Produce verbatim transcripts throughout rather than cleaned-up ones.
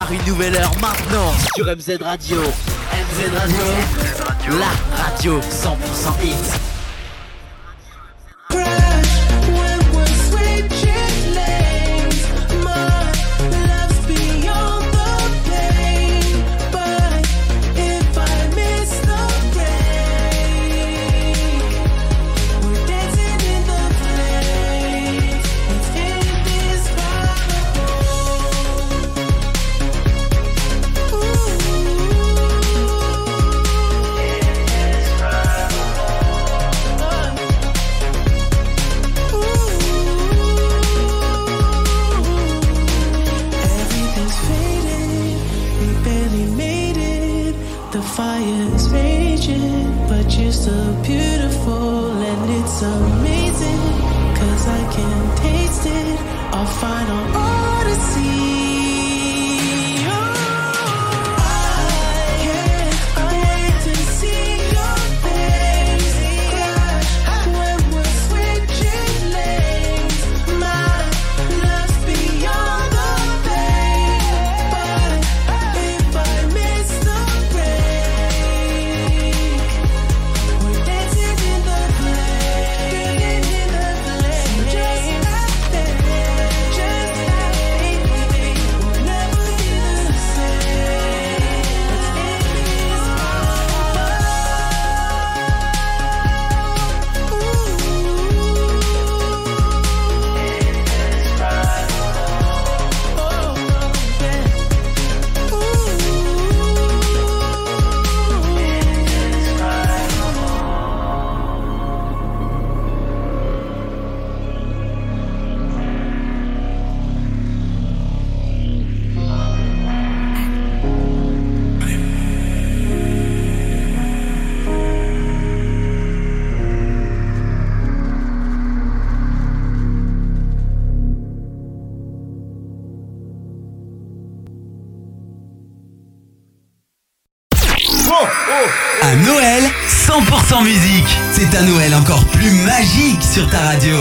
démarre une nouvelle heure maintenant sur M Z Radio. M Z Radio, la radio cent pour cent hits. Un Noël cent pour cent musique. C'est un Noël encore plus magique sur ta radio.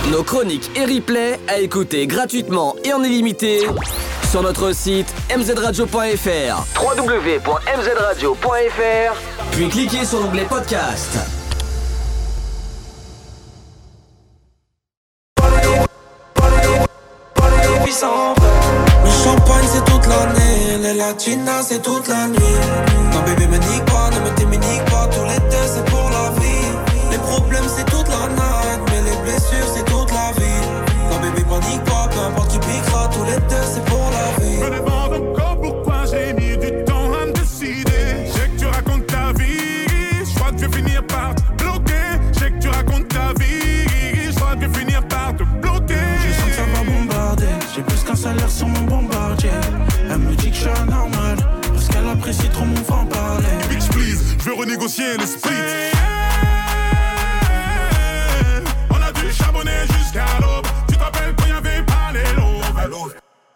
Nos chroniques et replays à écouter gratuitement et en illimité sur notre site m z radio point f r, w w w point m z radio point f r, puis cliquez sur l'onglet podcast. Le champagne c'est toute l'année, les latinas c'est toute la nuit. Non bébé me nique pas, ne me t'éminique pas, tout l'été c'est pour la vie. Les problèmes c'est toute la night, mais les blessures c'est toute la vie. Non bébé panique pas, peu importe qui piquera, tout l'été c'est pour la vie. Je me demande encore pourquoi j'ai mis du temps à me décider. Je sais que tu racontes ta vie, je crois que je vais finir par te bloquer. Je sais que tu racontes ta vie, je crois que je vais finir par te bloquer. Je sens que ça va bombarder, j'ai plus qu'un salaire sur mon bombardier. Elle me dit que je suis anormal, parce qu'elle apprécie trop mon franc-parler. Bitch please, je veux renégocier le split. On a dû charbonner jusqu'à l'aube. Tu te rappelles quand y'avait pas les lobes.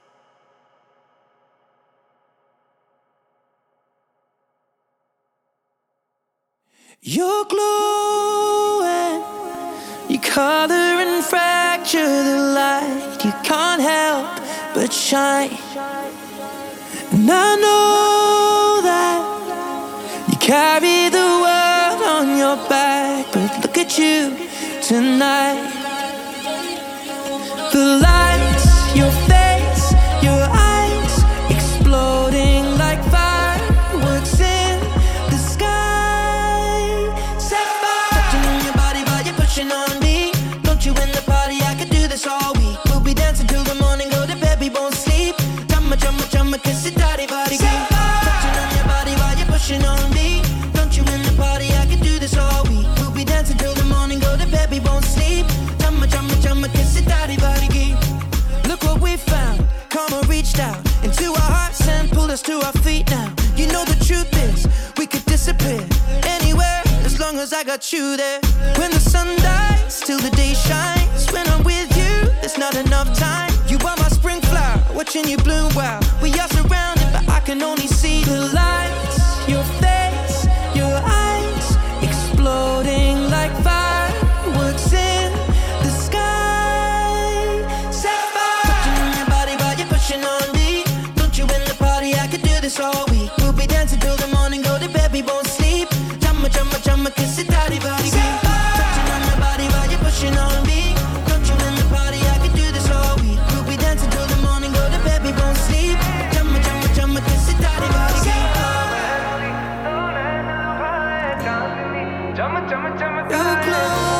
You're glowing, you color and fracture the light. You can't help but shine. And I know that you carry the world on your back, but look at you tonight. The lights, your face, your eyes, exploding like fireworks in the sky. Set fire, touching on your body while you're pushing on me. Don't you in the party, I could do this all week. We'll be dancing till the morning, go to bed, we won't sleep. Chumma, chumma, chumma, kiss it, daddy, body, touching on your body while you're pushing on me. Don't you in the party, I could do this all week. We'll be dancing till the morning, go to bed, we won't sleep. Chumma, chumma, chumma, kiss it, daddy, body, look what we found. Karma reached out into our hearts and pulled us to our feet now. You know the truth is, we could disappear anywhere as long as I got you there. When the sun dies, till the day shines. When I'm with you, there's not enough time. You are my spring flower, watching you bloom wild. We are surrounded, but I can only see the lights. Your face, your eyes, exploding like fireworks in the sky. On me, don't you in the party, I could do this all week. We'll be dancing till the morning, go to bed, we won't sleep. Chumma, chumma, chumma, kiss it, daddy, body, touching on your body while you're pushing on me. Don't you in the party, I could do this all week. We'll be dancing till the morning, go to bed, we won't sleep. Chumma, chumma, chumma, kiss it, daddy, body, chumma, chumma, chumma, you're close.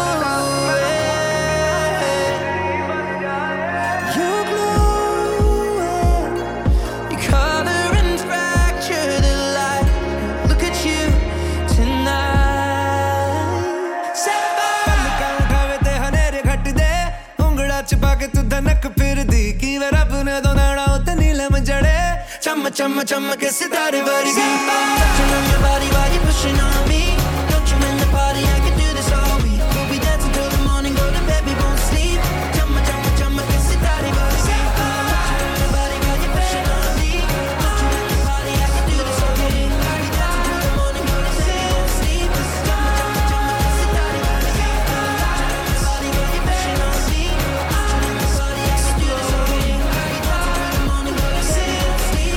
Chumma, chumma, chumma, kiss it, daddy, body, touching on your body while you're pushing on me. Don't you in the party, I can do this all week. We'll be dancing till the morning, go to bed, we won't sleep. Chumma, chumma, chumma, kiss it, daddy, body, touching on your body while you're pushing on me. Don't you in the party, I can do this all week. We'll be dancing till the morning, go to bed, we won't sleep. Chumma, chumma, chumma, kiss it, daddy, body, touching on your body while you're pushing on me. Don't you in the party, I can do this all week. We'll be dancing till the morning, go to bed, we won't sleep.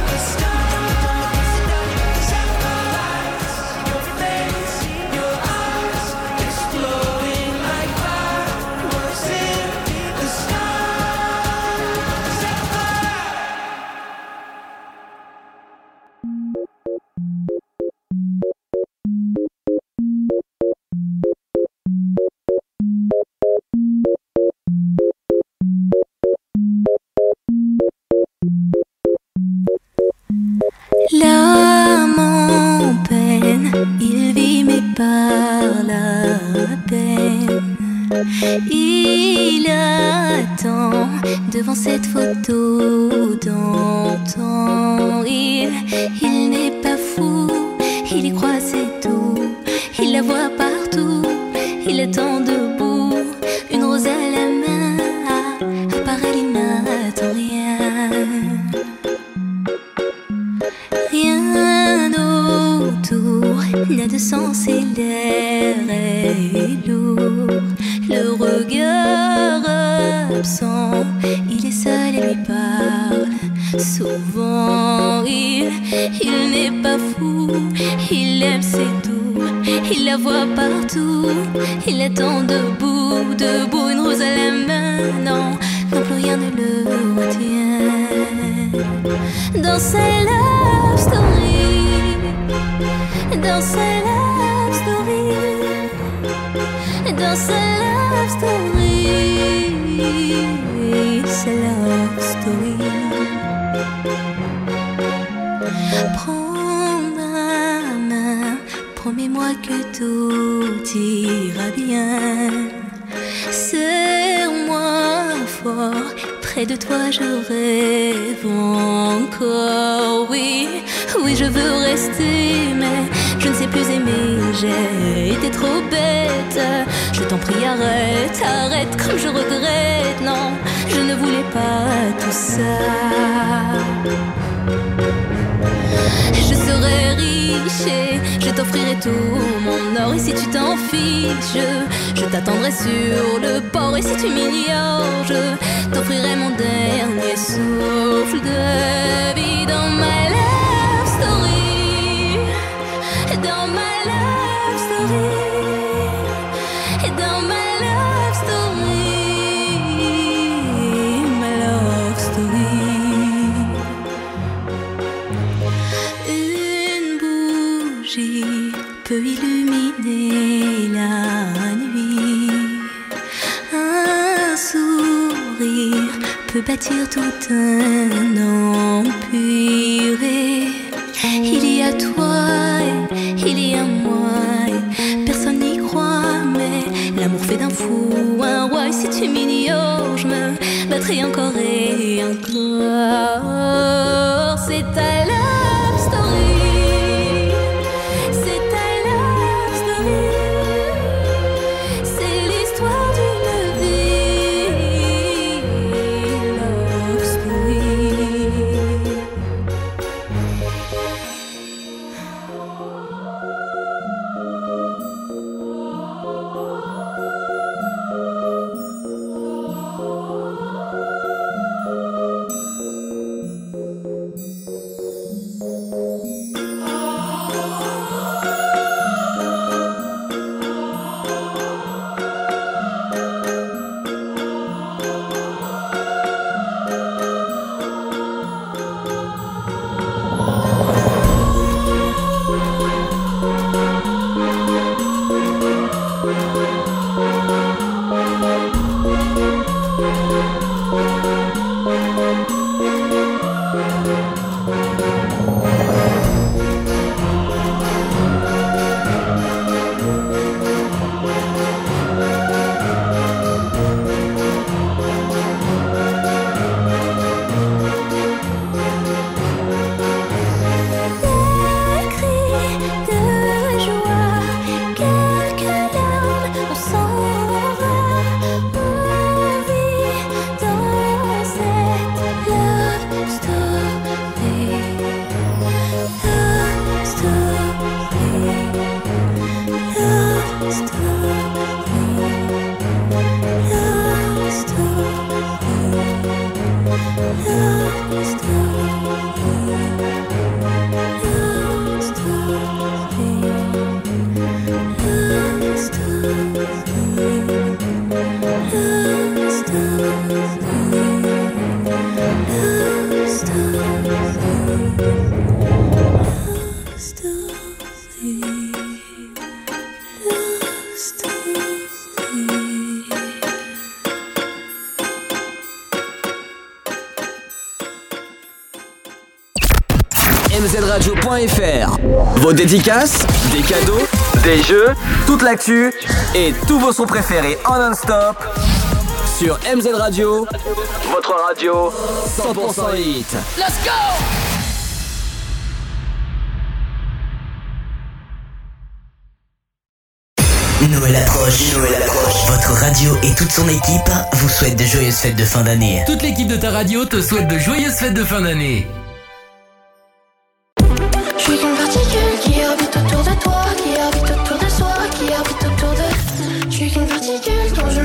L'âme en peine, il vit mais par la peine. Il attend devant cette photo d'antan. Il, il n'est pas fou, il y croit c'est tout. Il la voit partout, il attend debout. Une rose à la main, à, à part elle il n'attend rien. Rien autour n'a de sens et l'air est lourd. le regard absent. Il est seul et lui parle. Souvent il, il n'est pas fou. Il aime ses doux, il la voit partout. Il attend debout, debout, une rose à la main. Non, non plus rien ne le retient. Dans sa love story, dans sa love story, dans sa love story, sa love story. Prends ma main, promets-moi que tout ira bien. Serre-moi fort, près de toi je rêve encore. Oui, oui je veux rester, mais je ne sais plus aimer. J'ai été trop bête. Je t'en prie arrête, arrête comme je regrette. Non, je ne voulais pas tout ça. Je serai riche et je t'offrirai tout mon or. Et si tu t'en fiches, je, je t'attendrai sur le port. Et si tu m'ignores, je t'offrirai mon dernier souffle de vie. Dans ma love story, dans ma love story, dans ma love story, ma love story. Une bougie peut illuminer la nuit. Un sourire peut bâtir tout un empire. Et il y a toi et il y a moi et personne n'y croit, mais l'amour fait d'un fou un roi. Et si tu m'ignores, je me battrai encore et encore. C'est ta love story, c'est ta love story, c'est l'histoire d'une vie. Love story. M Z radio point F R. Vos dédicaces, des cadeaux, des jeux, toute l'actu et tous vos sons préférés en non-stop sur M Z Radio, votre radio cent pour cent hit. Let's go! Noël approche, Noël approche. Votre radio et toute son équipe vous souhaitent de joyeuses fêtes de fin d'année. Toute l'équipe de ta radio te souhaite de joyeuses fêtes de fin d'année. Je suis une particule qui orbite autour de toi, qui orbite autour de soi, qui orbite autour de... Je suis une particule dont je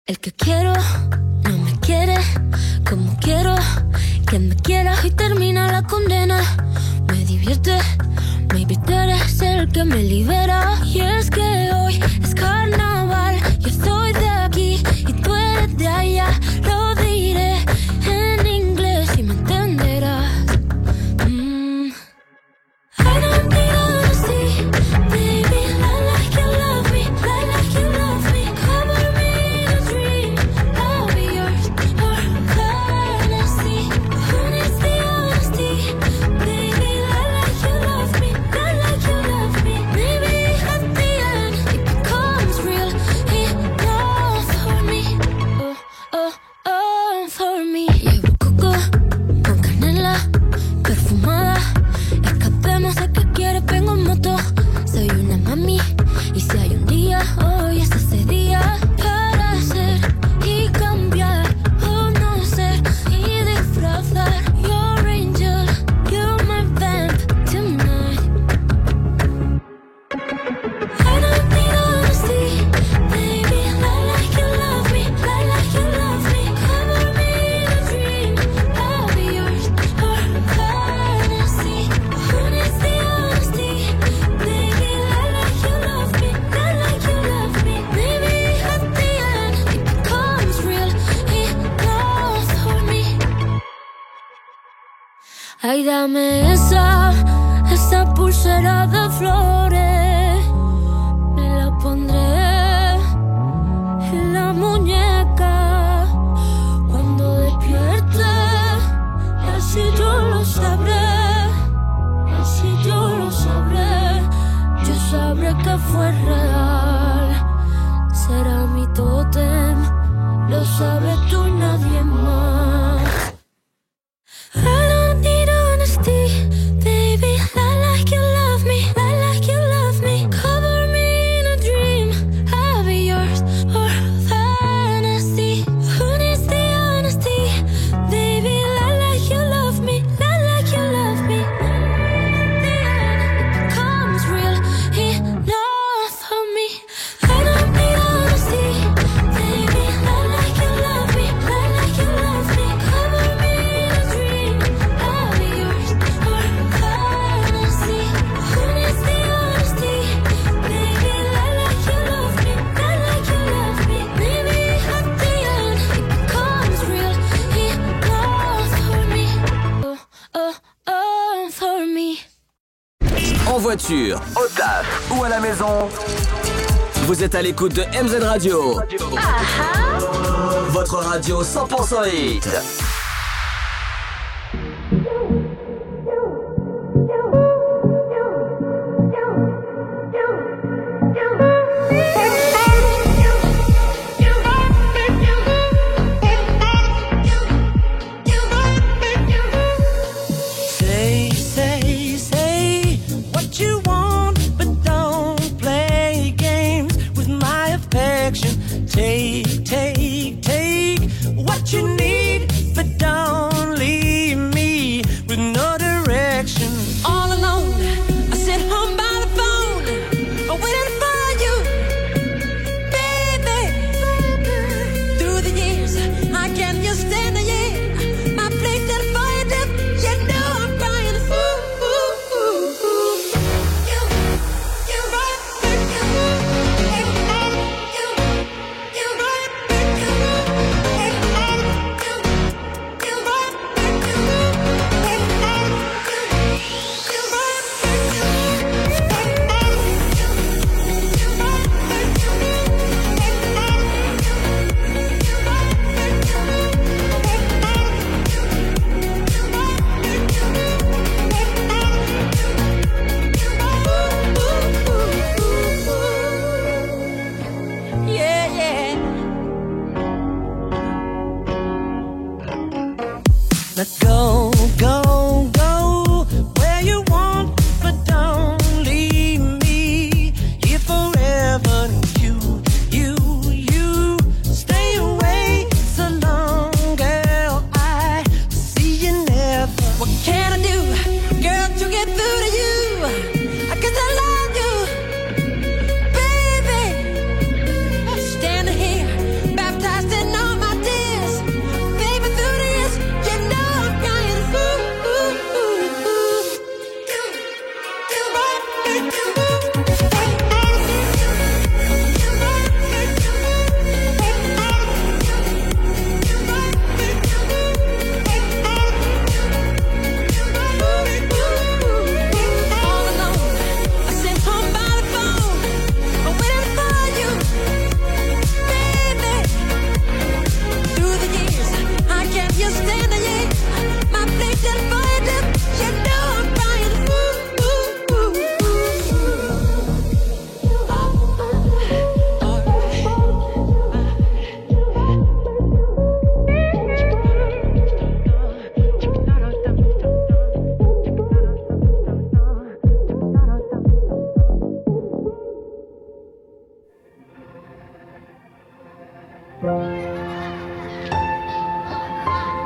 El que quiero no me quiere como quiero que me quiera y termina la condena. Me divierte, maybe tú eres el que me libera. Y es que hoy es carnaval, yo soy de aquí y tú eres de allá. Lo diré en inglés y me entenderás. Mm. I don't need honesty, baby, I like you love me, I like you love me. Cover me in a dream, I'll be yours for fantasy. Who needs the honesty, baby, I like you love me, I like you love me. Maybe at the end it becomes real enough for me. Oh, oh, oh, for me. Llevo coco con canela perfumada. Escapemos a que quieres, vengo en moto. Soy una mami y si hay un día, hoy es ese día para ser y cambiar o no ser y disfrazar. Your angel, you're my vamp tonight. I don't need honesty, baby, I like you love me, I like you love me. Cover me in a dream, I'll be yours for fantasy. Who needs the honesty, baby, I like you love me, I like you love me. Maybe at the end it becomes real enough for me. Ay, dame esa, esa pulsera de flores. Me la pondré en la muñeca cuando despierte. Así yo lo sabré, así yo lo sabré. Yo sabré que fue real. Será mi tótem, lo sabes tú y nadie más. I don't need honesty, baby, I like you love me, I like you love me. Cover me in a dream, I'll be yours for fantasy. Who needs the honesty, baby, I like you love me, I like you love me. At the end it becomes real enough for me. I don't need honesty, baby, I like you love me, I like you love me. Cover me in a dream, I'll be yours for fantasy. Who needs the honesty, baby, I like you love me, I like you love me. Maybe at the end it becomes real enough for me. Oh, oh, oh, for me. En voiture, au taf ou à la maison, vous êtes à l'écoute de M Z Radio. Votre radio cent pour cent hit. Say, say, say what you want, but don't play games with my affection. Take, take, take what you need, but don't leave me with no direction. All alone, I sit home by the phone, waiting for you, baby. Through the years, I can't just stand the year. My place is for you, dip. You know I'm crying. Ooh, ooh, ooh, ooh. You, you right, you, you, you, you right, you, you, you right, yeah, yeah. Let go, go, go where you want, but don't leave me here forever. You, you, you stay away so long, girl. I see you never. What can I do, girl, to get through to you? 'Cause I love you, baby. Standing here, baptized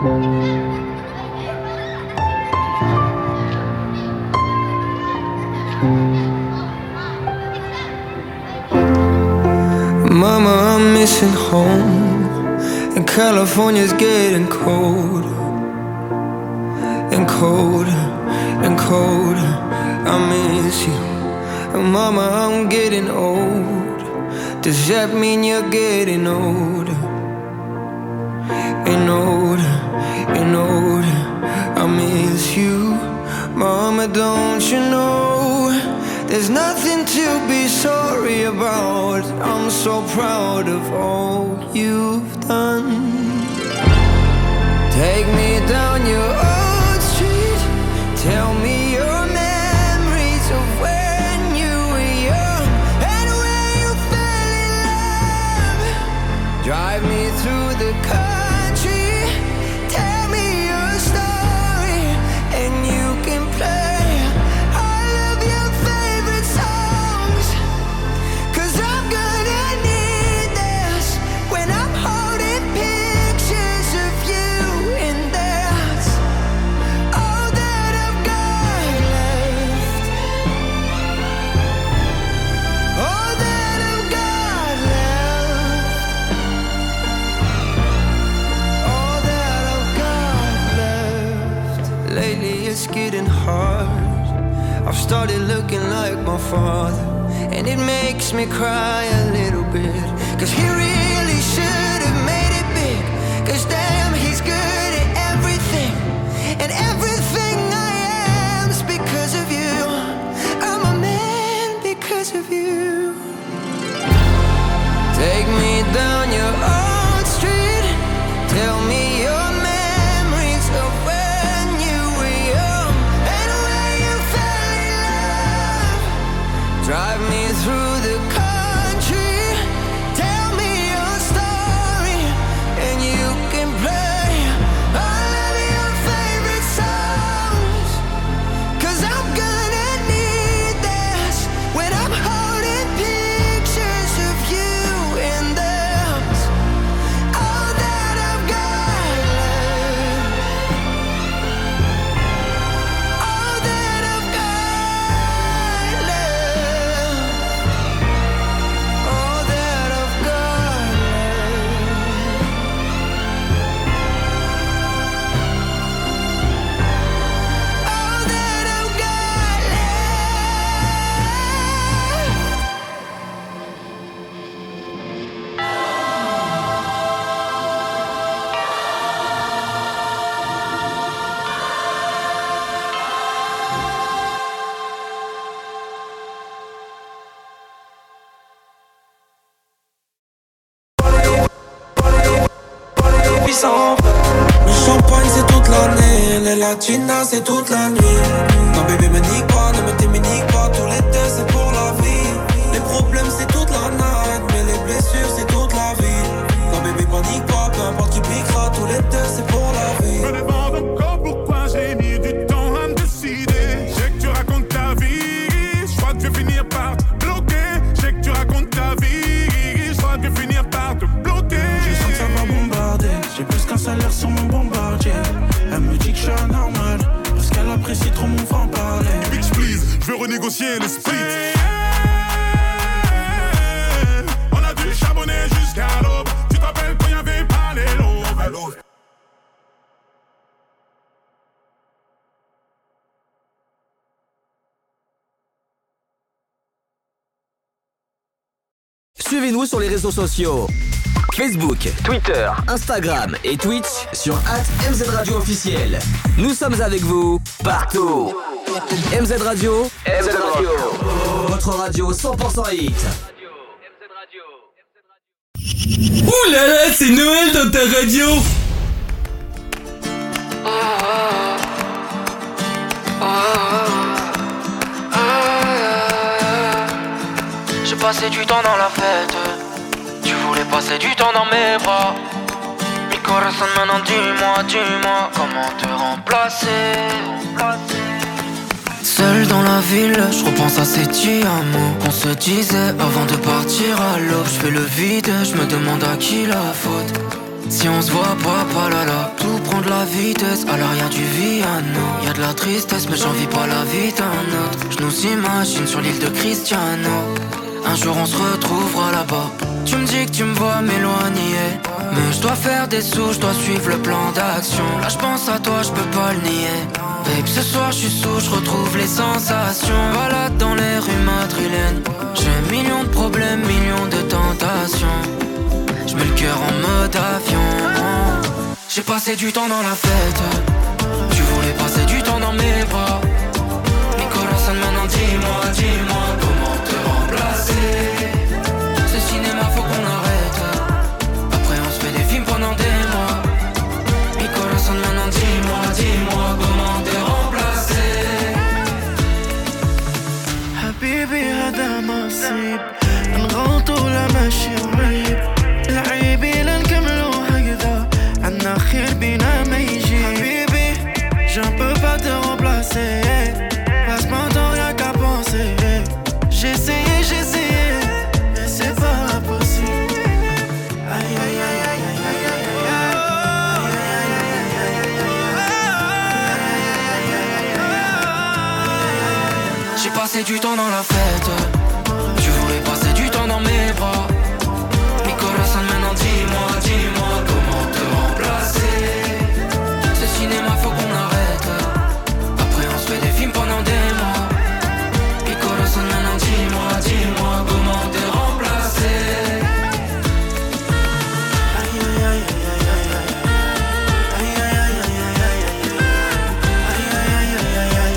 Mama, I'm missing home, and California's getting colder, and colder, and colder. I miss you, and Mama, I'm getting old. Does that mean you're getting older, and older, and older? I miss you, Mama, don't you know? There's nothing to be sorry about. I'm so proud of all you've done. Take me down your old street. Tell me your memories of when you were young and when you fell in love. Drive me through the country. Tell me your story, and you can play getting hard. I've started looking like my father, and it makes me cry a little bit. Cause he really should have made it big. Cause damn, he's good at everything, and everything I am's because of you. I'm a man because of you. Take me down your old street. Tell me your memories of when you were young and when you fell in love. Drive me through the country. Tell me your story, and you can play all of your favorite songs. Cause I'm gonna need this when I'm holding pictures of you in there's all that I've got left. All that I've got left. All that I've got left. All that I've got Le champagne c'est toute l'année, les latinas c'est toute la nuit. Non bébé me nique pas, ne me t'éminique pas, tout l'été c'est pour la vie. Les problèmes c'est toute la night, mais les blessures c'est toute la vie. Non bébé panique pas, peu importe qui piquera, tout l'été c'est pour la vie. Je me demande encore pourquoi j'ai mis du temps à me décider. Je sais que tu racontes ta vie, je crois que je vais finir par te bloquer. Je sais que tu racontes ta vie, je crois que je vais finir par te bloquer. Je sens que ça va bombarder, j'ai plus qu'un salaire sur mon bombardier. Elle me dit que je suis anormal, parce qu'elle apprécie trop mon franc-parler. Bitch please, je veux renégocier les splits. On a dû charbonner jusqu'à l'aube. Tu te rappelles quand y'avait pas les lobes. Suivez-nous sur les réseaux sociaux. Facebook, Twitter, Instagram et Twitch sur arobase M Z Radio officiel. Nous sommes avec vous partout. M Z Radio, M Z Radio, votre radio cent pour cent hit. Ouh là là, c'est Noël dans ta radio. J'ai passé du temps dans la fête. Tu voulais passer du temps dans mes bras. Mi corazon, maintenant dis-moi, dis-moi comment te remplacer. Seul dans la ville, je repense à ces petits amours qu'on se disait avant de partir à l'aube. Je fais le vide, je me demande à qui la faute. Si on se voit pas, pas là là, tout tout prend de la vitesse. Alors y'a du Viano, y'a de la tristesse, mais j'envie pas la vie d'un autre. Je nous imagine sur l'île de Cristiano. Un jour on se retrouvera là-bas. Tu me dis que tu me vois m'éloigner, mais je dois faire des sous, je dois suivre le plan d'action. Là je pense à toi, je peux pas le nier. Babe, ce soir je suis sous, je retrouve les sensations. Balade dans les rues madrilènes. J'ai millions de problèmes, millions de tentations. Je mets le cœur en mode avion. J'ai passé du temps dans la fête. Tu voulais passer du temps dans mes bras. Nicolas, maintenant dis-moi, dis-moi comment te remplacer. Ce cinéma faut qu'on arrête. Après on se fait des films pendant des mois. Nicolas, maintenant dis-moi, dis-moi comment te remplacer. حبيبي هذا نصيب نغلطوا ولا ماشي غريب العيبي لنكملوا هكذا عنا خير بينا ما يجي حبيبي je ne peux pas te remplacer passe mon temps rien qu'à penser j'ai essayé j'ai essayé mais c'est pas possible aïe aïe aïe aïe aïe aïe aïe. J'ai passé du temps dans la fête. Tu voulais passer du temps dans mes bras. Nicolas, maintenant dis-moi, dis-moi comment te remplacer. Ce cinéma faut qu'on arrête. Après on se fait des films pendant des mois. Nicolas, maintenant dis-moi, dis-moi comment te remplacer. Aïe aïe aïe aïe aïe aïe. Aïe aïe aïe aïe aïe aïe. Aïe aïe aïe aïe aïe aïe.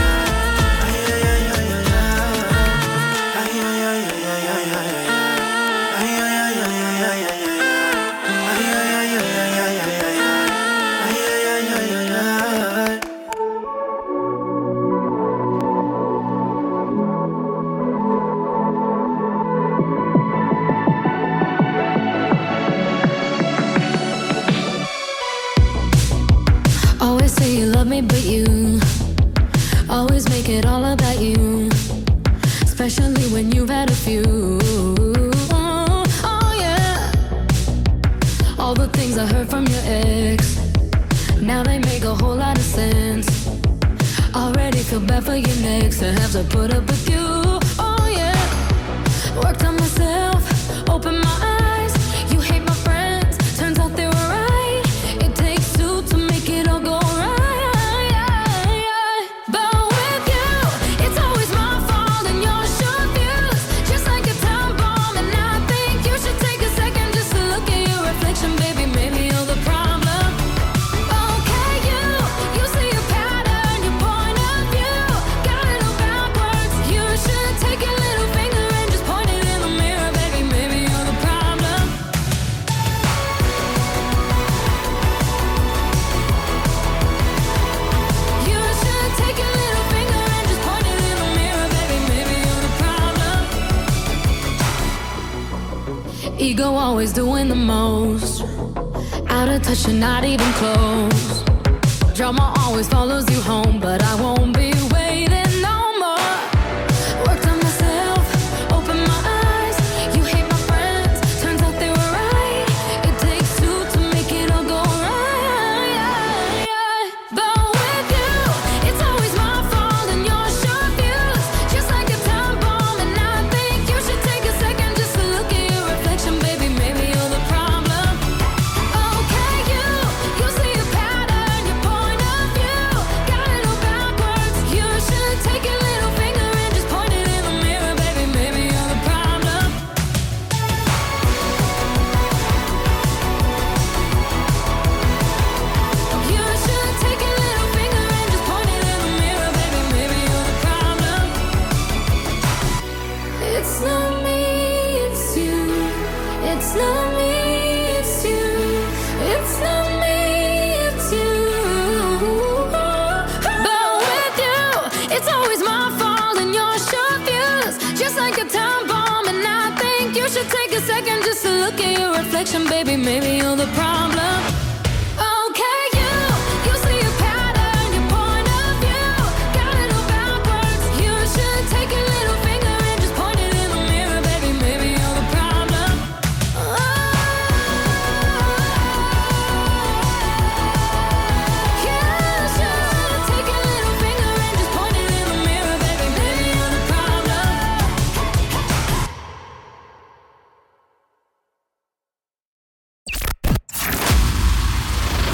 Always say you love me, but you always make it all about you, especially when you've had a few. Oh, oh yeah. All the things I heard from your ex, now they make a whole lot of sense. Already feel bad for your next to have to put up with you. Oh yeah. Worked on myself, open my eyes. You hate my friends, turns out they were right. It takes two to make it all go right. But with you, it's always my fault and your short views, just like a time bomb. And I think you should take a second just to look at your reflection, baby. Maybe you're the problem. Okay, you, you see a pattern, your point of view got it all backwards. You should take your little finger and just point it in the mirror, baby. Maybe you're the problem. You should take your little finger and just point it in the mirror, baby. Maybe you're the problem. Ego always doing the most, out of touch and not even close. Drama always follows you home, but I won't be waiting no more. Worked on myself, open my eyes. You hate my friends, turns out they were right. It takes two to make it all go right. But with you, it's always my fault and your short views, just like a time bomb. And I think you should take a second just to look at your reflection, baby. Maybe you're the problem. Okay, you, you see a pattern, your point of view got it all backwards. You should take your little finger and just point it in the mirror, baby. Maybe you're the problem. You should take your little finger and just point it in the mirror, baby. Maybe you're the problem. It's not me, it's you. It's not me, it's you. It's not me, it's you. But with you, it's always my fault and your short views, just like a time bomb. And I think you should take a second just to look at your reflection, baby. Maybe you're the problem. Okay, you, you see a pattern, your point of view got it all backwards. You should take your little finger and just point it in the mirror, baby. Maybe you're the problem. Oh.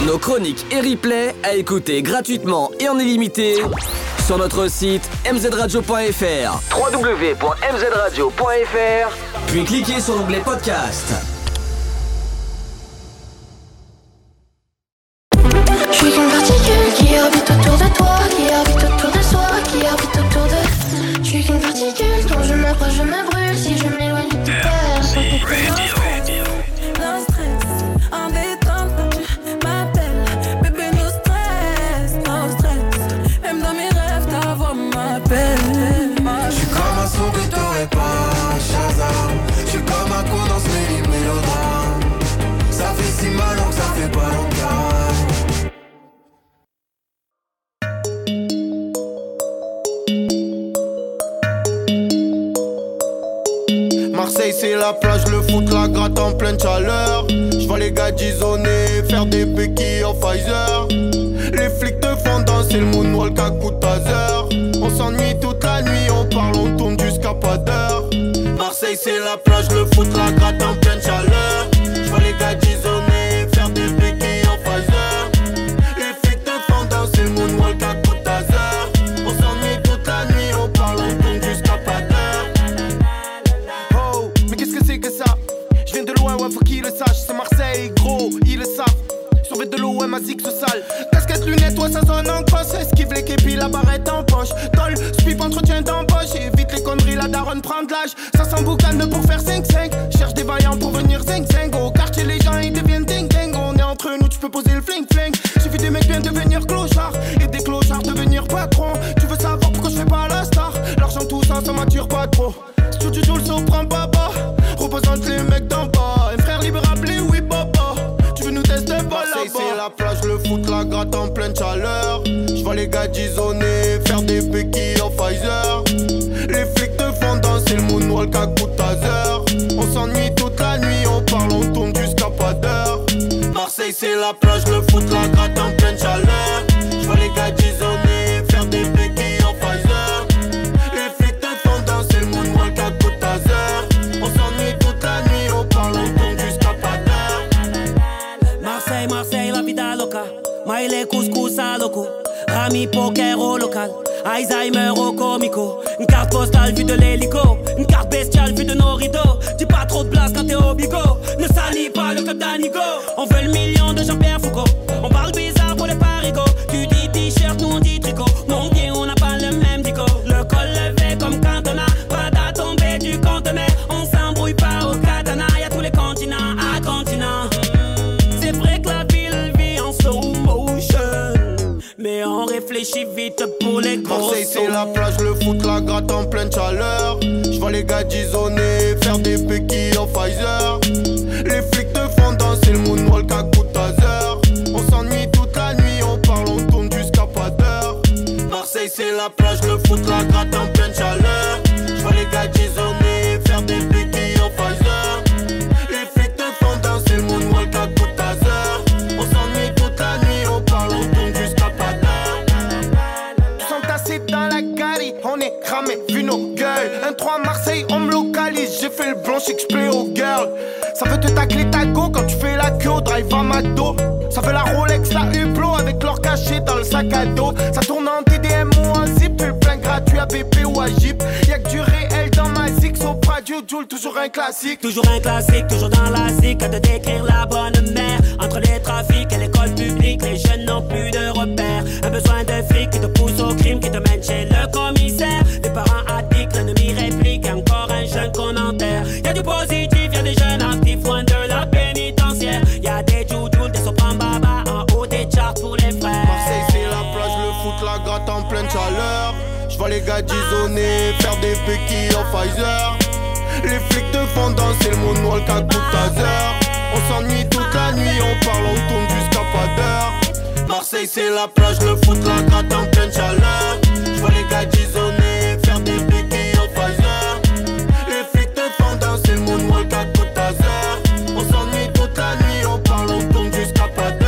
Nos chroniques et replays à écouter gratuitement et en illimité sur notre site m z radio point f r. w w w point m z radio point f r. Puis cliquez sur l'onglet podcast. Je suis qu'une particule qui orbite autour de toi, qui orbite autour de soi, qui orbite autour de... Je suis qu'une particule, quand je m'approche, je me brûle, si je m'éloigne, tu perds. No stress, en détente quand tu m'appelles. Bébé, no stress, no stress. Même dans mes rêves, ta voix m'appelle. Je suis comme un son que t'aurais pas, Shazam. Je suis comme un con dans ce méli- mélodrame. Ça fait si mal donc ça fait pas longtemps. Marseille c'est la plage, le foot, la gratte en pleine chaleur. J'vois les gars disonner, faire des béquilles en Pfizer. Les flics te font danser le moonwalk à coup de taser. On s'ennuie toute la nuit, on parle, on tourne jusqu'à pas d'heure. Marseille c'est la plage, le foot, la gratte en pleine chaleur. J'vois les gars disonner, faire des béquilles en Pfizer. Les flics te font danser le moonwalk à coup de taser. On s'ennuie toute la nuit, on parle, on tourne jusqu'à pas d'heure. Je viens de loin, ouais, faut qu'ils le sachent. C'est Marseille, gros, ils le savent. Survêt de l'O M, Azix sale. Casquette, lunettes, ouais, ça sonne en crosse. Esquive les képis, la barrette en poche. Toll, spip, entretien d'embauche. Évite les conneries, la daronne prend de l'âge. Ça sent boucane pour faire cinq cinq. Cherche des vaillants pour venir cinq cinq. Au quartier, les gens, ils deviennent ding ding. On est entre nous, tu peux poser le fling fling. Suffit des mecs bien devenir clochards. Et des clochards devenir patron. Tu veux savoir pourquoi je fais pas la star? L'argent, tout ça, ça m'attire pas trop. Studio Jules, ça prend pas bas. Représente les mecs d'en bas. Un frère libérable, oui papa. Tu veux nous tester pas là-bas? C'est la plage, le foot, la gratte en pleine chaleur. J'vois les gars disonner, faire des béquilles en Pfizer. Les flics te font danser le moonwalk à coup de taser. On s'ennuie toute la nuit, on parle, on tourne jusqu'à pas d'heure. Marseille c'est la plage, le foot, la gratte en pleine chaleur. J'vois les gars disonner, faire des béquilles en Pfizer. Les flics te font danser le moonwalk à coup de taser. On s'ennuie toute la nuit, on parle, on tourne jusqu'à pas d'heure. Marseille, Marseille, la vida loca. Maïle, couscous à loco. Rami, poker au local. Alzheimer au comico. Une carte postale vue de l'hélico. Une carte bestiale vue de nos rideaux. Dis pas trop de place quand t'es au bigot. Ne salis pas le club d'Anigo. On veut le million de Jean-Pierre Foucault. On parle bizarre pour les parigots. Tu dis t-shirt, nous on dit tricot. Mon pied, on n'a pas le même dico. Le col levé comme Cantona. Pas à tomber du conteneur. On s'embrouille pas au katana. Y'a tous les continents à continent. C'est vrai que la ville vit en slow motion. Mais on réfléchit vite pour les gros. Marseille c'est la plage, le foot, la gratte en pleine chaleur. J'vois les gars disonner, faire des béquilles en Pfizer. Les flics te font danser le moonwalk à coup de taser. On s'ennuie toute la nuit, on parle, on tourne jusqu'à pas d'heure. Marseille c'est la plage, le foot, la gratte en pleine chaleur. J'vois les gars disonner, faire des béquilles en Pfizer. Les flics te font danser le moonwalk à coup de taser. On s'ennuie toute la nuit, on parle, on tourne jusqu'à pas d'heure. Tous entassés dans la galerie, on est cramé, vu nos gueules. Un trois Marseille, on me localise, j'ai fait le blanc, j'explique aux girls. Ça veut te tacler ta go quand tu fais la queue au drive à McDo. Ça veut la Rolex, la Hublot avec l'or caché dans le sac à dos. Ça tourne en T D M ou en zip, le plein gratuit à B P ou à Jeep. Y'a que du réel dans ma zig, Sopra, Joule, toujours un classique. Toujours un classique, toujours dans la zik. À de décrire la bonne mère. Entre les trafics et l'école publique, les jeunes n'ont plus de repères. Un besoin de fric qui te pousse au crime, qui te mène chez le commissaire. Des parents addicts, l'ennemi réplique, encore un jeune qu'on enterre. Y'a du positif, y'a des jeunes actifs, loin de la pénitentiaire. Y'a des Joujoules, des Sopran Baba, en haut des charts pour les frères. Marseille c'est la plage, le foot, la gratte en pleine chaleur. J'vois les gars disonner, faire des béquilles en Pfizer. Les flics te font danser le moonwalk à coup de taser. On s'ennuie toute la nuit, on parle, on tourne jusqu'à pas d'heure. Marseille c'est la plage, le foot, la gratte en pleine chaleur. J'vois les gars disonner, faire des béquilles en Pfizer. Les flics te font danser le moonwalk à coup de taser. On s'ennuie toute la nuit, on parle, on tourne jusqu'à pas d'heure.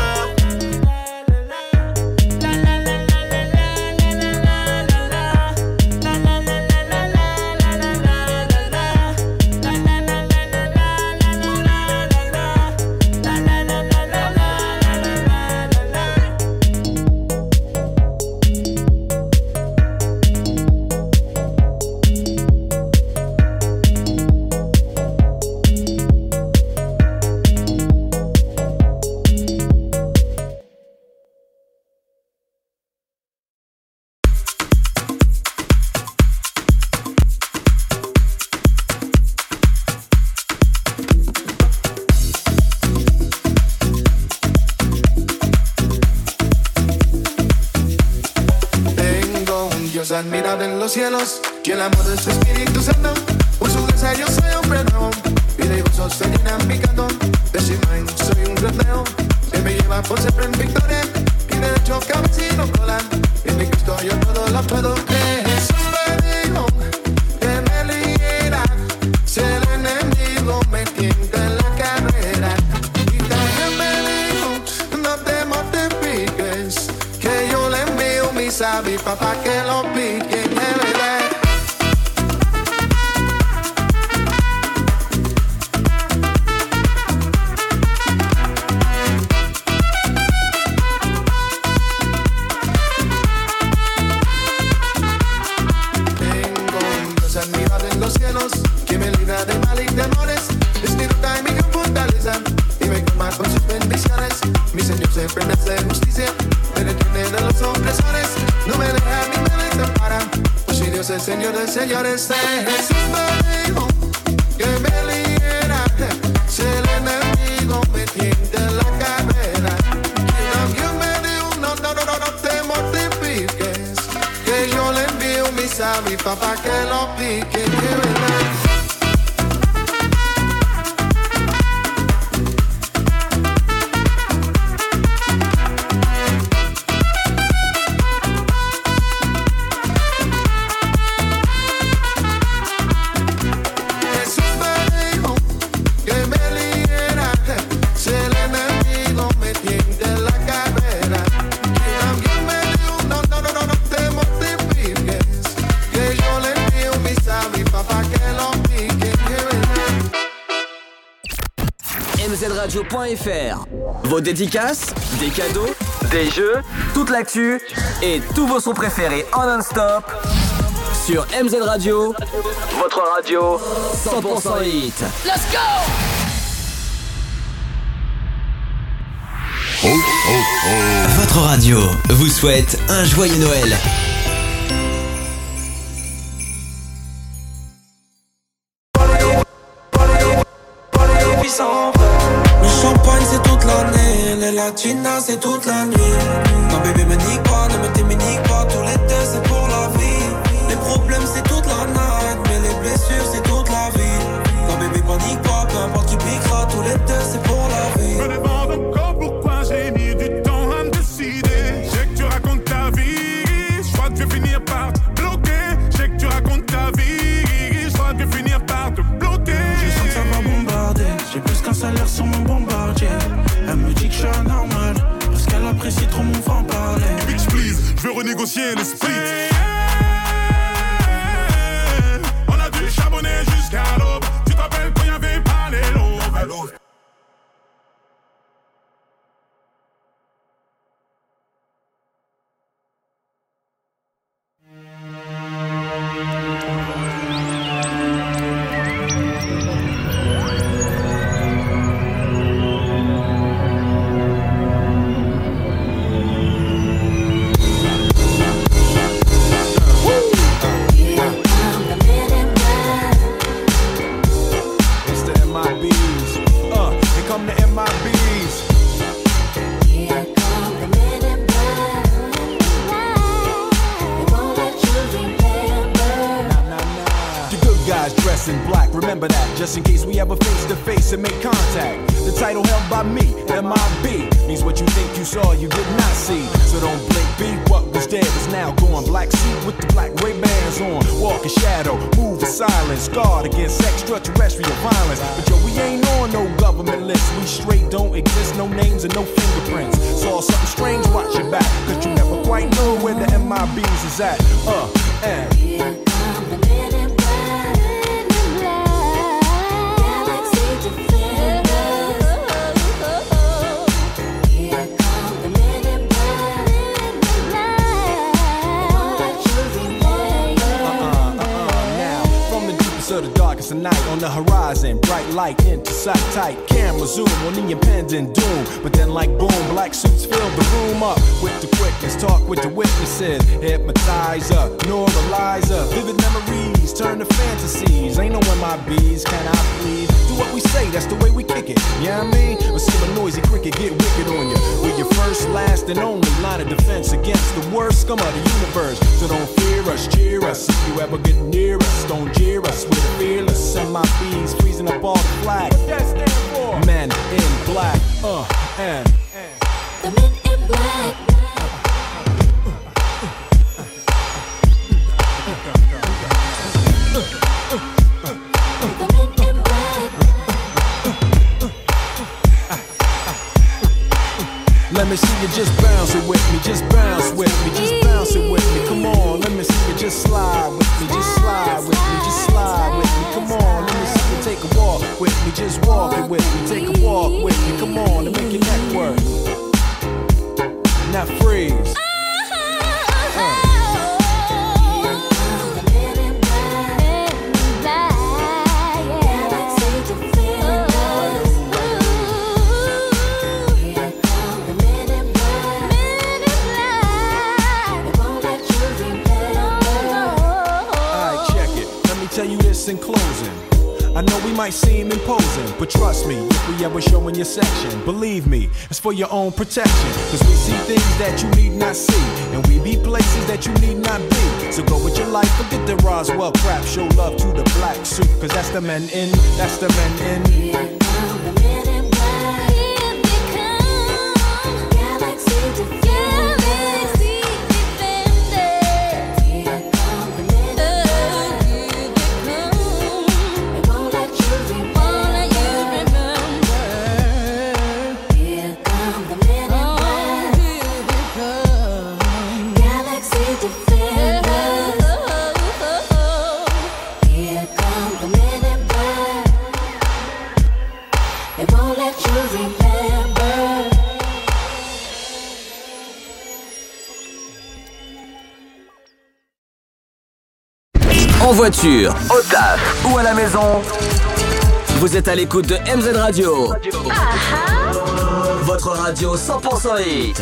Dios admirado en los cielos, que el amor de su Espíritu Santo, por su gracia yo soy hombre nuevo, vida y gozo se llenan mi canto, de Shimai soy un gran león, Él me lleva por siempre en victoria, y de hecho cabecino cola, en mi Cristo yo todo lo puedo creer. Jesús me dijo que me eligiera, si el enemigo me tienta en la carrera, y también me dijo, no te mortifiques, que yo le envío mi sabi papá que lo pique, de verdad. Que me libra de mal y temores, disfruta en mi gran fortaleza y me colma con sus bendiciones. Mi Señor siempre me hace justicia, me detiene de los opresores, no me deja ni me desampara, pues si Dios es Señor de señores. Jesús me dijo que me eligiera, si el enemigo me tiende en la carrera, y también me dijo, no, no, no, no, no te mortifiques, que yo le envío mi sabi papá que lo pique, que verdad. M Z radio point F R. Vos dédicaces, des cadeaux, des jeux, toute l'actu et tous vos sons préférés en non-stop sur M Z Radio, votre radio cent pour cent hit. Let's go! Oh, oh, oh. Votre radio vous souhaite un joyeux Noël. Le champagne c'est toute l'année, les latinas c'est toute la nuit. Non bébé me nique pas, ne me t'éminique pas, tout l'été c'est pour la vie. Les problèmes c'est toute la night, mais les blessures c'est toute la vie. Non bébé panique pas, peu importe qui piquera, tout l'été c'est pour la vie. Je me demande encore pourquoi j'ai mis du temps à me décider. Je sais que tu racontes ta vie, je crois que je vais finir par te bloquer. Je sais que tu racontes ta vie, je crois que je vais finir par te bloquer. Je sens que ça va bombarder, j'ai plus qu'un salaire sur mon bombardier. Elle me dit que je suis anormal, parce qu'elle apprécie trop mon franc-parler. Bitch please, je veux renégocier les splits. On a dû charbonner jusqu'à l'aube. Tu te rappelles quand y'avait pas les lobes. In black, remember that, just in case we ever face to face and make contact. The title held by me, M I B, means what you think you saw, you did not see. So don't blink, be what was dead is now gone. Black suit with the black Ray-Bans on, walk in shadow, move in silence, guard against extraterrestrial violence. But yo, we ain't on no government list, we straight don't exist, no names and no fingerprints. Saw something strange, watch your back, cause you never quite know where the M I Bs is at. Uh, and of the darkest of night on the horizon, bright light into sight tight. camera zoom on the impending doom. But then like boom, black suits fill the room up with the quickness. Talk with the witnesses, hypnotizer, neuralizer. Vivid memories turn to fantasies. Ain't no M I Bs, can I please? Do what we say, that's the way we kick it. You know what I mean? Or see a noisy cricket get wicked on you. We're your first, last, and only line of defense against the worst scum of the universe. So don't fear us, cheer us. If you ever get near us, don't jeer us. We're fearless. M I Bs freezing up all the flag. What that stand for? Men in black. Uh, and. The men in black. Let me see you just bounce it with me, just bounce with me, just bounce it with me. Come on, let me see you just slide with me, just slide with me, just slide with me. Come on, let me see you take a walk with me, just walk it with me, take a walk with me. Come on, and make your neck work. Now freeze. tell you this in closing. I know we might seem imposing, but trust me, if we ever show in your section, believe me, it's for your own protection. Cause we see things that you need not see, and we be places that you need not be. So go with your life, forget the Roswell crap, show love to the black suit, cause that's the men in, that's the men in. Here come the men in black. Here they come. Galaxy defenders. Galaxy defenders. Here come the men in black. Here they come. They won't let you remember. Won't let you remember. Here come the men in black. Here they come. Galaxy defenders. Here come the men in black. They won't let you remember. En voiture, au taf ou à la maison, vous êtes à l'écoute de M Z Radio. Votre radio cent pour cent hit.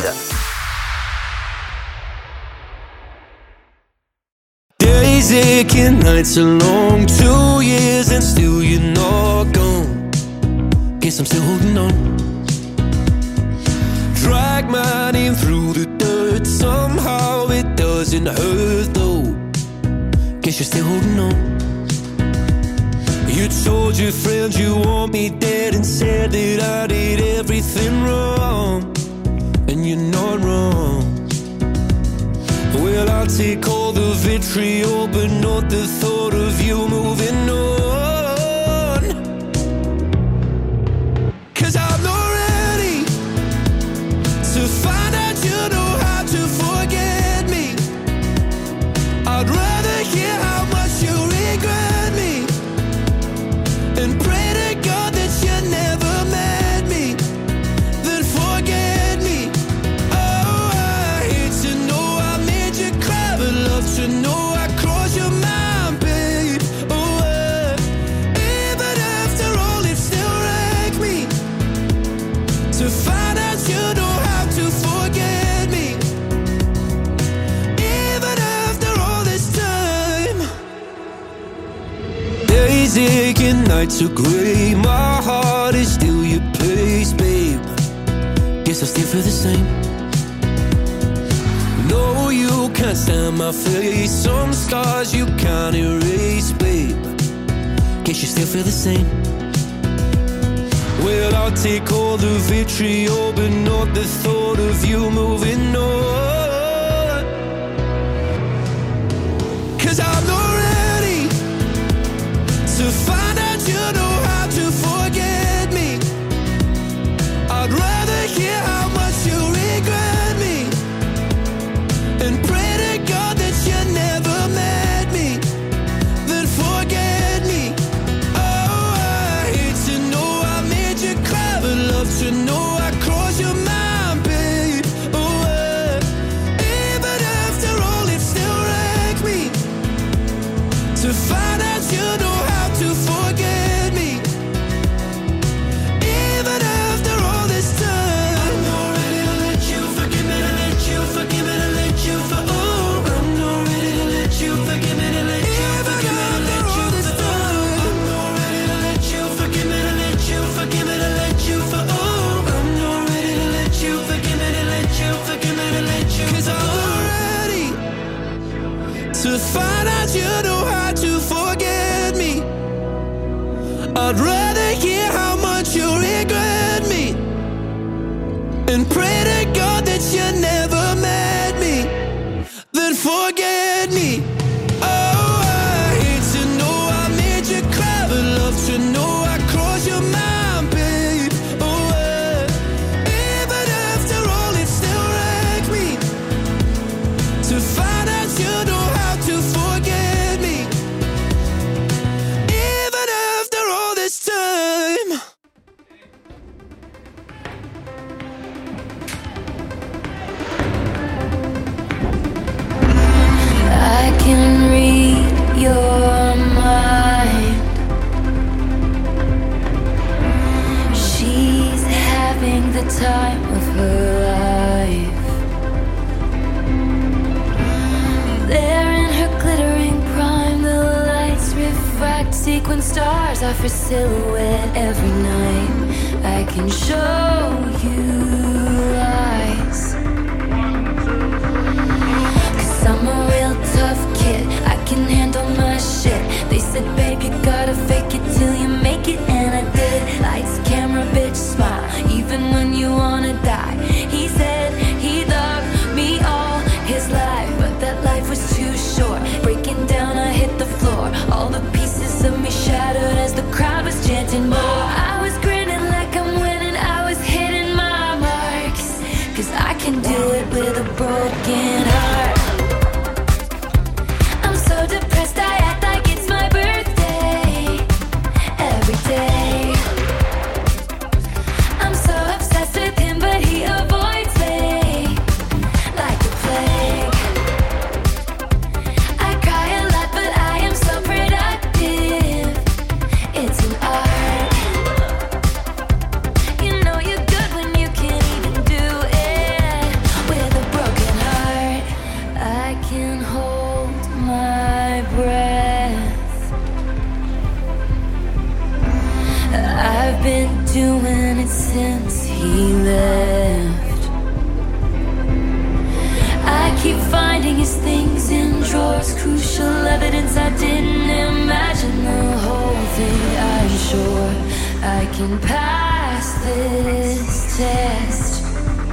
Days aching, nights are long, two years and still you're not gone. Guess I'm still holding on. Drag my name through the dirt, somehow it doesn't hurt though. Guess you're still holding on. You told your friends you want me dead and said that I did everything wrong. And you're not wrong. Well, I'll take all the vitriol, but not the thought of you moving on. Cause I'm not ready to find out you know how to forget me. I'd rather hear how much you regret me and pray to God that you never met me than forget me. Oh, I hate to know I made you cry, but love to know I crossed your mind, babe. Oh, uh, even after all, it still wrecked me to find out you know how to forget me. Even after all this time, days aching, nights are gray. My heart is still your place, babe. Guess I still feel the same. No, you can't stand my face. Some scars you can't erase, babe. Guess you still feel the same. Well, I'll take all the vitriol, but not the thought of you moving on. Cause I'm not ready to find out you know how to forget me. I'd rather hear how much you regret me and pray to God that you never met me than forget me. Oh, I hate to know I made you cry, but love to know I crossed your mind, babe. Oh, uh, that you know how to forget me. I'd rather hear how much you regret me and pray to God that you never met me than forget me. Oh, I hate to know I made you cry, but love to know I crossed your mind, babe. Oh, uh, even after all, it still wrecks me to find out you know how to forget me. Even after all this time. I can read your mind. She's having the time of her life. There in her glittering prime, the lights refract sequin stars off her silhouette every night. I can show you lies. I'm a real tough kid, I can handle my shit. They said, babe, you gotta fake it till you make it, and I did. Lights, camera, bitch, smile, even when you wanna die. He said he loved me all his life, but that life was too short. Breaking down, I hit the floor. All the pieces of me shattered as the crowd was chanting more. I was grinning like I'm winning, I was hitting my marks, cause I can do it with a broken heart. Depressed, I act like it's my birthday every day. I'm so obsessed with him, but he avoids me like the plague. I cry a lot, but I am so productive. It's an art. You know you're good when you can't even do it with a broken heart. I can hold my breath. I've been doing it since he left. I keep finding his things in drawers, crucial evidence I didn't imagine the whole thing. I'm sure I can pass this test,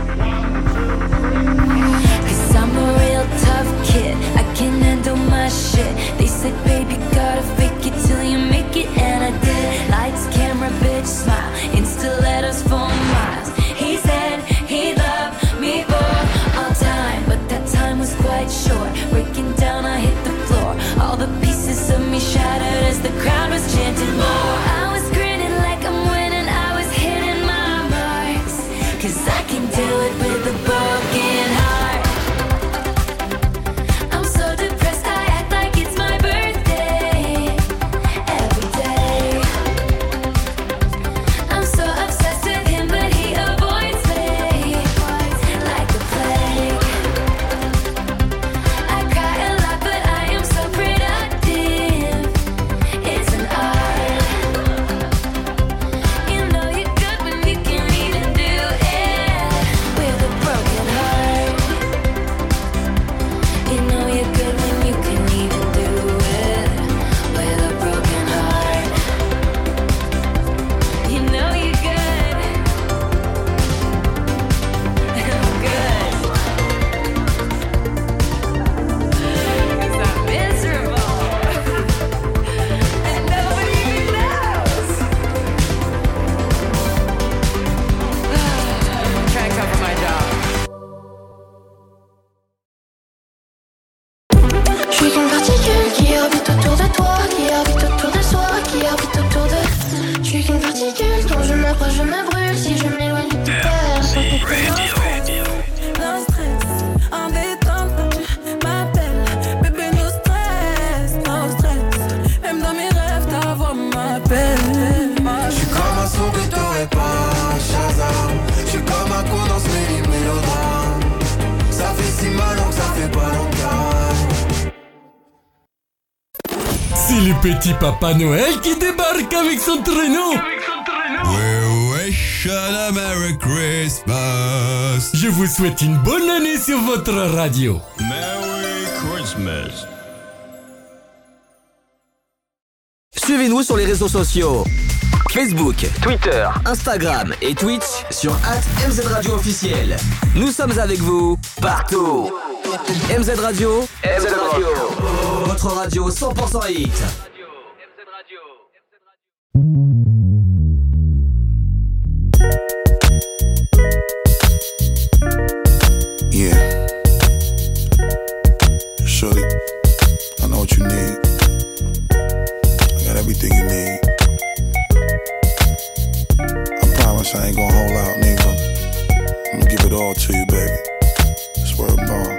cause I'm a real tough kid, I can handle my shit. They said, baby, gotta fake it till you make it, and I did. Lights, camera, bitch, smile, insta letters for miles. He said he loved me for all time, but that time was quite short. Breaking down, I hit the floor. All the pieces of me shattered as the crowd was chanting more. I was grinning like I'm winning, I was hitting my marks, cause I can do it with a broken heart. C'est le petit Papa Noël qui débarque avec son traîneau. We wish a Merry Christmas. Je vous souhaite une bonne année sur votre radio. Merry Christmas. Suivez-nous sur les réseaux sociaux. Facebook, Twitter, Instagram et Twitch sur arobase M Z Radio officiel. Nous sommes avec vous partout. M Z Radio, M Z Radio, votre radio cent pour cent hit. Yeah. Shorty, I know what you need. I got everything you need. I promise I ain't gonna hold out, nigga. I'm gonna give it all to you, baby. Swear ball.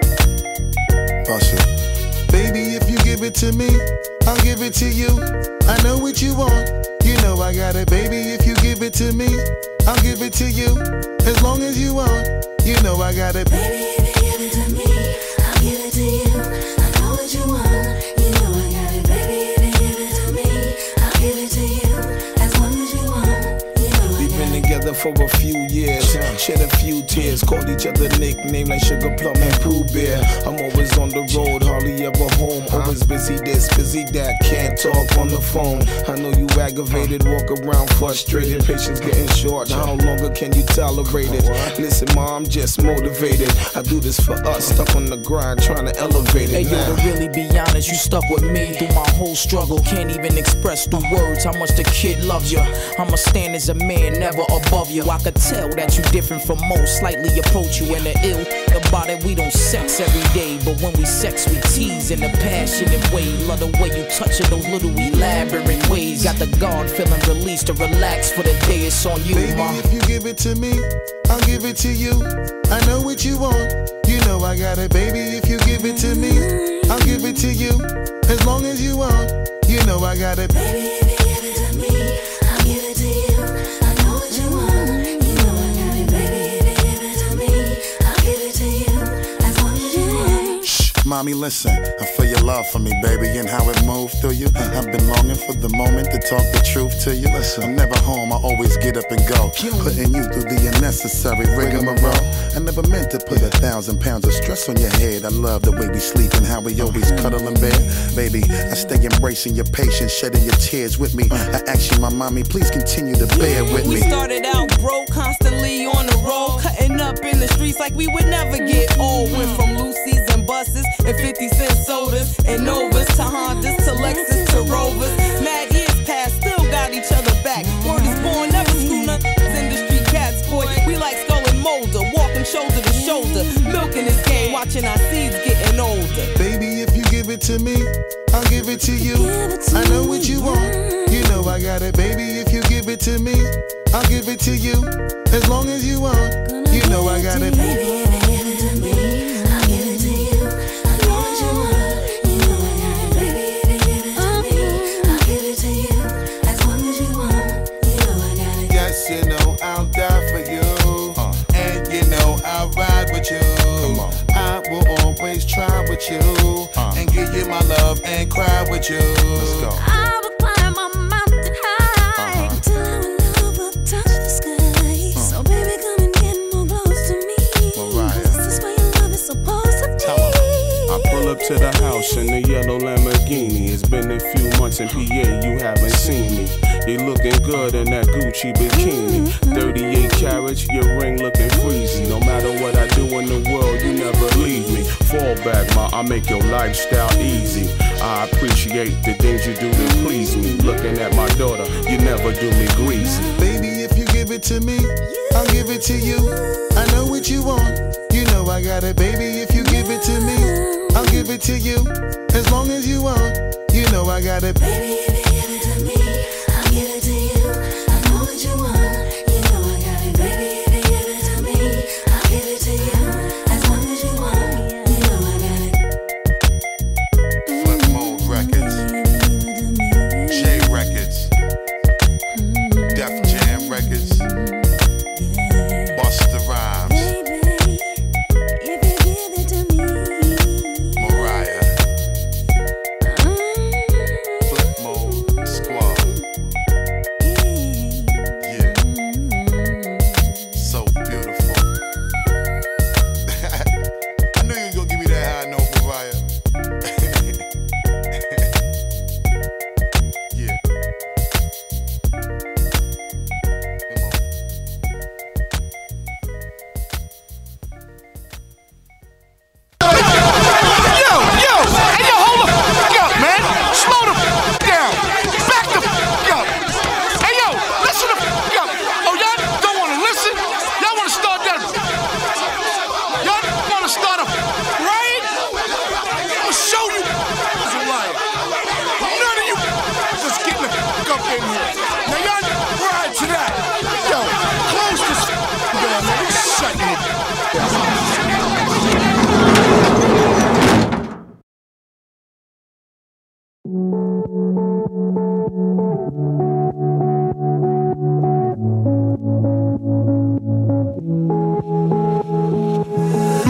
Bust it. Baby, if you give it to me, I'll give it to you. I know what you want. You know I got it, baby. If you give it to me, I'll give it to you. As long as you want, you know I got it. Baby, if you give it to me, I'll give it to you. I know what you want, you know I got it. Baby, if you give it to me, I'll give it to you. As long as you want, you know I got it. We've been together for a few years, shed a few tears, called each other nicknames like Sugar Plum and Pooh Bear. I'm always on the road, hardly ever home. Always busy this, busy that, can't talk on the phone. I know you aggravated, walk around frustrated, patience getting short. How longer can you tolerate it? Listen, mom, I'm just motivated. I do this for us, stuck on the grind, trying to elevate it. Hey, yo, to really be honest, you stuck with me through my whole struggle. Can't even express through words how much the kid loves you. I'ma stand as a man, never above you. I could tell that you different from most, slightly approach you in the ill. About it, we don't sex every day, but when we sex, we tease in a passionate way. Love the way you touch it, those little elaborate ways. Got the guard feeling released to relax for the day. It's on you, Baby, ma. if you give it to me, I'll give it to you. I know what you want, you know I got it. Baby, if you give it to me, I'll give it to you. As long as you want, you know I got it. Baby, if you give it to me, I'll give it to you. I know what you want, you know I got it. Baby, if you give it to me, I'll give it to you. As long as you want. Shh, mommy, listen. I feel your love for me, baby, and how it moved through you. I've been longing for the moment to talk the truth to you. Listen, I'm never home, I always get up and go. Putting you through the unnecessary rigmarole. I never meant to put a thousand pounds of stress on your head. I love the way we sleep and how we always cuddle in bed. Baby, I stay embracing your patience, shedding your tears with me. I ask you, my mommy, please continue to bear with We me. started out broke, constantly on the road, cutting up in the streets like we would never get old. Went from Lucy's and buses and fifty cent sodas and Novas to Hondas to Lexus to Rovers. Mad years past, still got each other back. Word is born, never screw nothing. Industry cats, boy, we like Skull and Molder, walking shoulder to shoulder, milking this game, watching our seeds getting older. Baby, if you give it to me, I'll give it to you. I know what you want, you know I got it. Baby, if you give it to me, I'll give it to you. As long as you want, you know I got it. Baby, if you give it to me, I'll give it to you. I know what you want, you know I got it. Baby, if you give it to me, I'll give it to you. As long as you want, you know I got it. Yes, you know I'll die for you, uh, and you know I'll ride with you. Come on. I will always try with you, uh, and give you my love and cry with you. Let's go. I will climb a mountain high uh-huh. till our love will touch the sky. Uh. So baby, come and get more close to me. Mariah. This is where your love is supposed to be. I pull up to the house in the yellow Lamborghini. It's been a few months in P A, you haven't seen me. You looking good in that Gucci bikini. thirty-eight carats, your ring looking freezy. No matter what I do in the world, you never leave me. Fall back, ma, I make your lifestyle easy. I appreciate the things you do to please me. Looking at my daughter, you never do me greasy. Baby, if you give it to me, I'll give it to you. I know what you want, you know I got it. Baby, if you give it to me, I'll give it to you. As long as you want, you know I got it. Baby, if you give it to me, I'll give it to you. I know what you want, you know I got it. Baby, if you give it to me, I'll give it to you. As long as you want, you know I got it. Flip Mode Records, J Records, Def Jam Records, Busta Rhymes, Mariah, Flip Mode Squad.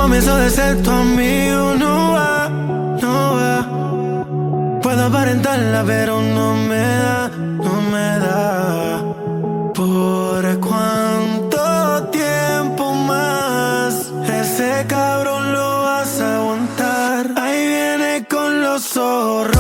Mami, eso de ser tu amigo no va, no va. Puedo aparentarla, pero no me da, no me da. ¿Por cuánto tiempo más ese cabrón lo vas a aguantar? Ahí viene con los zorros.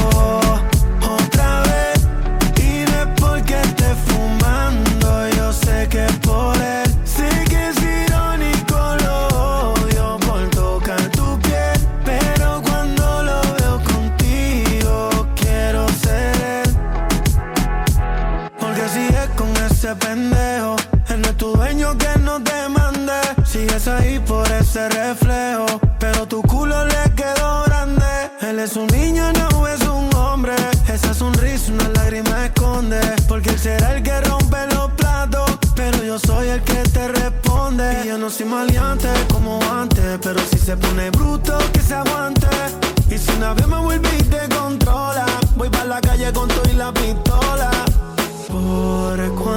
Pendejo, él no es tu dueño, que no te mande. Sigues ahí por ese reflejo, pero tu culo le quedó grande. Él es un niño, no es un hombre. Esa sonrisa una lágrima esconde, porque él será el que rompe los platos, pero yo soy el que te responde. Y yo no soy maleante como antes, pero si se pone bruto que se aguante. Y si una vez me vuelve y te controla, voy pa' la calle con todo y la pistola. Por